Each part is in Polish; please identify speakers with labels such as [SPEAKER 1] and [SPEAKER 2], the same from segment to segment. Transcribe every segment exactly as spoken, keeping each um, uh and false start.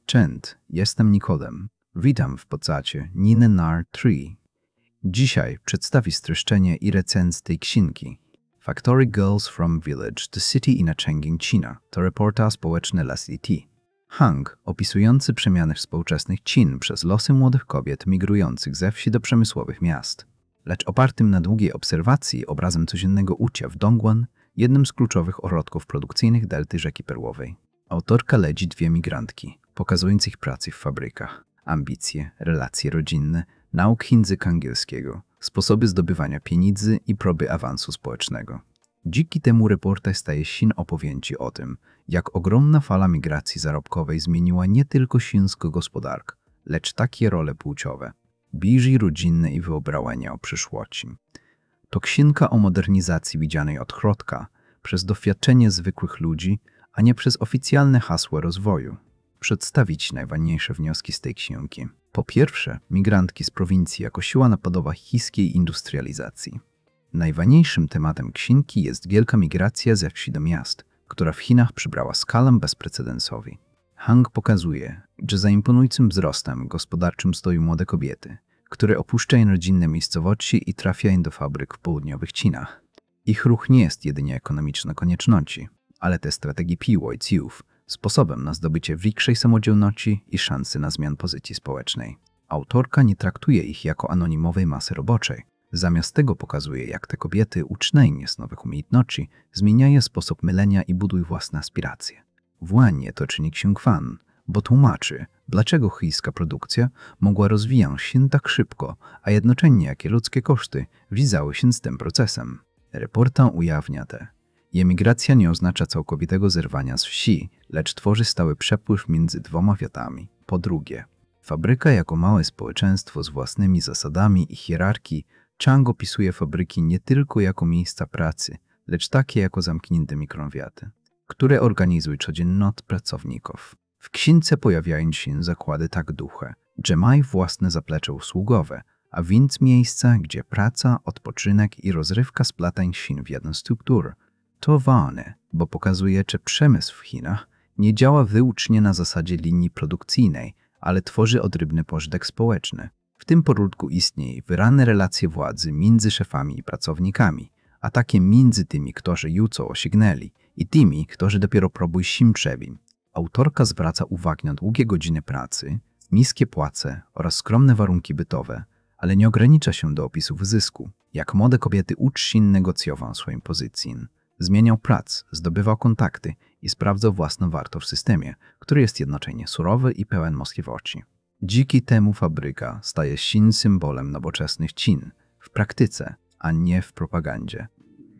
[SPEAKER 1] Cześć, jestem Nikodem. Witam w podcaście Nine Nar trzy. Dzisiaj przedstawię streszczenie i recenzję tej książki. Factory Girls from Village to City in a Changing China to reportaż społeczny L S D T. Hang, opisujący przemiany współczesnych Chin przez losy młodych kobiet migrujących ze wsi do przemysłowych miast. Lecz opartym na długiej obserwacji obrazem codziennego ucia w Dongguan, jednym z kluczowych ośrodków produkcyjnych delty rzeki Perłowej. Autorka ledzi dwie migrantki, pokazujących pracy w fabrykach, ambicje, relacje rodzinne, nauk języka angielskiego, sposoby zdobywania pieniędzy i próby awansu społecznego. Dzięki temu reportaż staje się opowieści o tym, jak ogromna fala migracji zarobkowej zmieniła nie tylko chińską gospodarkę, lecz takie role płciowe, bliżej rodzinne i wyobrażenia o przyszłości. To książka o modernizacji widzianej od środka, przez doświadczenie zwykłych ludzi, a nie przez oficjalne hasła rozwoju. Przedstawić najważniejsze wnioski z tej książki. Po pierwsze, migrantki z prowincji jako siła napędowa chińskiej industrializacji. Najważniejszym tematem książki jest wielka migracja ze wsi do miast, która w Chinach przybrała skalę bezprecedensową. Hang pokazuje, że za imponującym wzrostem gospodarczym stoją młode kobiety, które opuszczają rodzinne miejscowości i trafiają do fabryk w południowych Chinach. Ich ruch nie jest jedynie ekonomiczną koniecznością, ale te strategii piłojców, sposobem na zdobycie większej samodzielności i szansy na zmianę pozycji społecznej. Autorka nie traktuje ich jako anonimowej masy roboczej. Zamiast tego pokazuje, jak te kobiety, uczone z nowych umiejętności, zmieniają sposób myślenia i budują własne aspiracje. Właśnie to czyni ksiąg fan, bo tłumaczy, dlaczego chińska produkcja mogła rozwijać się tak szybko, a jednocześnie jakie ludzkie koszty wiązały się z tym procesem. Reportaż ujawnia te. Emigracja nie oznacza całkowitego zerwania z wsi, lecz tworzy stały przepływ między dwoma wiatami. Po drugie, fabryka jako małe społeczeństwo z własnymi zasadami i hierarchii, Chang opisuje fabryki nie tylko jako miejsca pracy, lecz takie jako zamknięte mikrowiaty, które organizują codzienność pracowników. W książce pojawiają się zakłady tak duże, że mają własne zaplecze usługowe, a więc miejsca, gdzie praca, odpoczynek i rozrywka splatają się w jedną strukturę. To ważne, bo pokazuje, że przemysł w Chinach nie działa wyłącznie na zasadzie linii produkcyjnej, ale tworzy odrębny porządek społeczny. W tym porządku istnieją wyraźne relacje władzy między szefami i pracownikami, a takie między tymi, którzy już co osiągnęli, i tymi, którzy dopiero próbują się przebić. Autorka zwraca uwagę na długie godziny pracy, niskie płace oraz skromne warunki bytowe, ale nie ogranicza się do opisów zysku, jak młode kobiety uczą się negocjować swoją pozycję. Zmieniał prac, zdobywał kontakty i sprawdzał własną wartość w systemie, który jest jednocześnie surowy i pełen możliwości. Dzięki temu fabryka staje się symbolem nowoczesnych Chin w praktyce, a nie w propagandzie.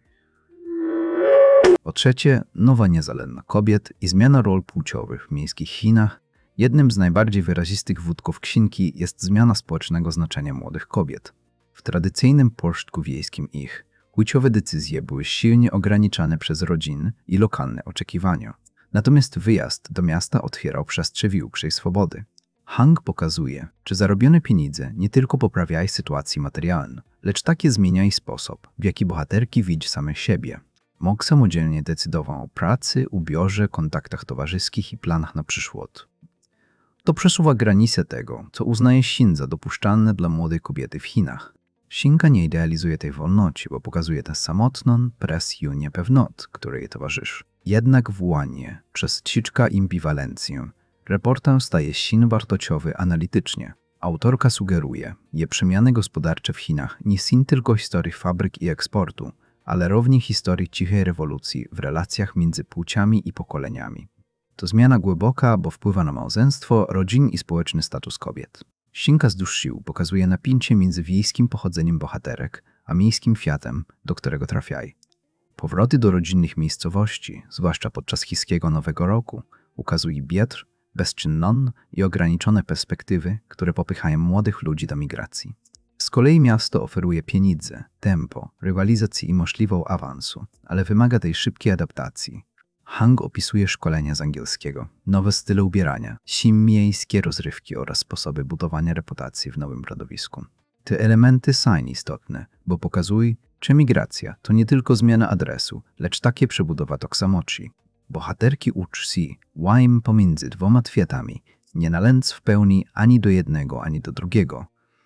[SPEAKER 1] Po trzecie, nowa niezależna kobiet i zmiana ról płciowych w miejskich Chinach. Jednym z najbardziej wyrazistych wątków książki jest zmiana społecznego znaczenia młodych kobiet. W tradycyjnym porządku wiejskim ich płciowe decyzje były silnie ograniczane przez rodziny i lokalne oczekiwania. Natomiast wyjazd do miasta otwierał przestrzeń większej swobody. Hang pokazuje, że zarobione pieniądze nie tylko poprawiają sytuację materialną, lecz takie zmieniają sposób, w jaki bohaterki widzą same siebie. Mogą samodzielnie decydować o pracy, ubiorze, kontaktach towarzyskich i planach na przyszłość. To przesuwa granice tego, co uznaje się za dopuszczalne dla młodej kobiety w Chinach. Książka nie idealizuje tej wolności, bo pokazuje tę samotną presję i niepewność, której jej towarzyszy. Jednak właśnie przez cichką ambiwalencję reportaż staje się wartościowy analitycznie. Autorka sugeruje, że przemiany gospodarcze w Chinach nie są tylko historii fabryk i eksportu, ale również historii cichej rewolucji w relacjach między płciami i pokoleniami. To zmiana głęboka, bo wpływa na małżeństwo, rodzin i społeczny status kobiet. Książka z dłuższył pokazuje napięcie między wiejskim pochodzeniem bohaterek, a miejskim światem, do którego trafiają. Powroty do rodzinnych miejscowości, zwłaszcza podczas chińskiego Nowego Roku, ukazują biedr, bezczynną i ograniczone perspektywy, które popychają młodych ludzi do migracji. Z kolei miasto oferuje pieniądze, tempo, rywalizację i możliwość awansu, ale wymaga tej szybkiej adaptacji. Hang opisuje szkolenia z angielskiego, nowe style ubierania, miejskie rozrywki oraz sposoby budowania reputacji w nowym środowisku. Te elementy są istotne, bo pokazują, że migracja to nie tylko zmiana adresu, lecz takie przebudowa tożsamości. Bohaterki uczą się, łajem pomiędzy dwoma światami, nie nalęc w pełni ani do jednego, ani do drugiego.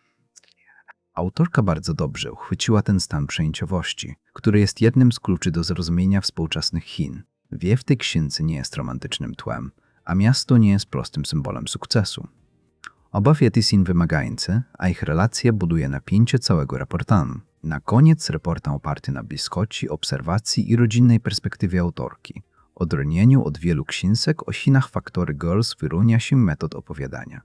[SPEAKER 1] Autorka bardzo dobrze uchwyciła ten stan przejęciowości, który jest jednym z kluczy do zrozumienia współczesnych Chin. Wie w tej księdze nie jest romantycznym tłem, a miasto nie jest prostym symbolem sukcesu. Oba wiety są wymagające, a ich relacja buduje napięcie całego raportanu. Na koniec raporta oparty na bliskości, obserwacji i rodzinnej perspektywie autorki. Odróżnieniu od wielu książek o Chinach Factory Girls wyróżnia się metod opowiadania.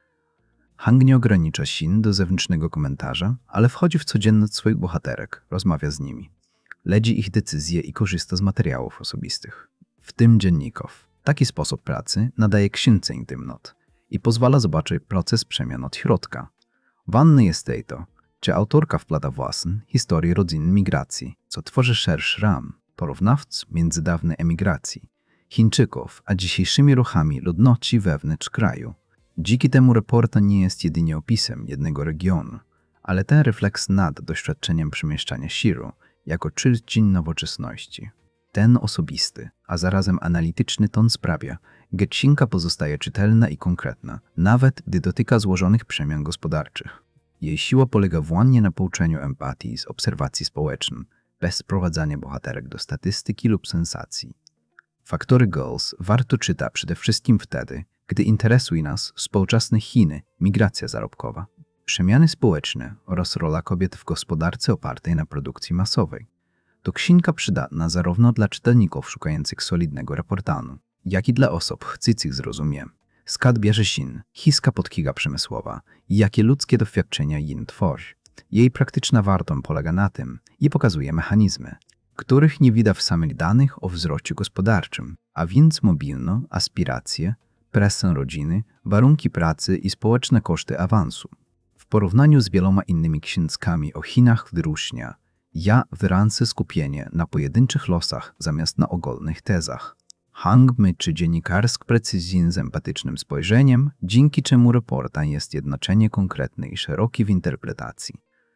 [SPEAKER 1] Hang nie ogranicza Chin do zewnętrznego komentarza, ale wchodzi w codzienność swoich bohaterek, rozmawia z nimi. Ledzi ich decyzje i korzysta z materiałów osobistych, w tym dzienników. Taki sposób pracy nadaje księdze intymność i pozwala zobaczyć proces przemian od środka. Ważne jest to, czy autorka wplata własną historię rodzin migracji, co tworzy szerszy ram, porównawc między dawnej emigracji Chińczyków a dzisiejszymi ruchami ludności wewnątrz kraju. Dzięki temu raporta nie jest jedynie opisem jednego regionu, ale ten refleks nad doświadczeniem przemieszczania sił jako czyścin nowoczesności. Ten osobisty, a zarazem analityczny ton sprawia, że księga pozostaje czytelna i konkretna, nawet gdy dotyka złożonych przemian gospodarczych. Jej siła polega wyłącznie na pouczeniu empatii z obserwacji społecznej, bez sprowadzania bohaterek do statystyki lub sensacji. Factory Girls warto czyta przede wszystkim wtedy, gdy interesuje nas współczesne Chiny, migracja zarobkowa, przemiany społeczne oraz rola kobiet w gospodarce opartej na produkcji masowej. To księga przydatna zarówno dla czytelników szukających solidnego raportanu, jak i dla osób chcących zrozumieć, skąd bierze Chin, chińska podkiga przemysłowa i jakie ludzkie doświadczenia ją tworzy. Jej praktyczna wartość polega na tym i pokazuje mechanizmy, których nie widać w samych danych o wzroście gospodarczym, a więc mobilność, aspiracje, presję rodziny, warunki pracy i społeczne koszty awansu. W porównaniu z wieloma innymi księgami o Chinach wyróżnia ja wyrażę skupienie na pojedynczych losach zamiast na ogólnych tezach. Hang myczy dziennikarsk precyzyjnie z empatycznym spojrzeniem, dzięki czemu raporta jest jednocześnie konkretny i szeroki w interpretacji.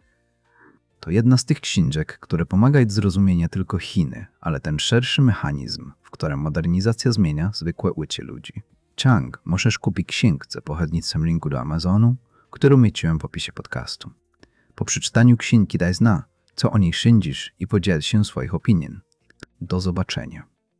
[SPEAKER 1] To jedna z tych książek, które pomagają zrozumieć nie tylko Chiny, ale ten szerszy mechanizm, w którym modernizacja zmienia zwykłe życie ludzi. Chang możesz kupić księgę pochodnictwem linku do Amazonu, który umieściłem w opisie podcastu. Po przeczytaniu księgi daj zna, co o niej sądzisz i podziel się swoich opinii. Do zobaczenia.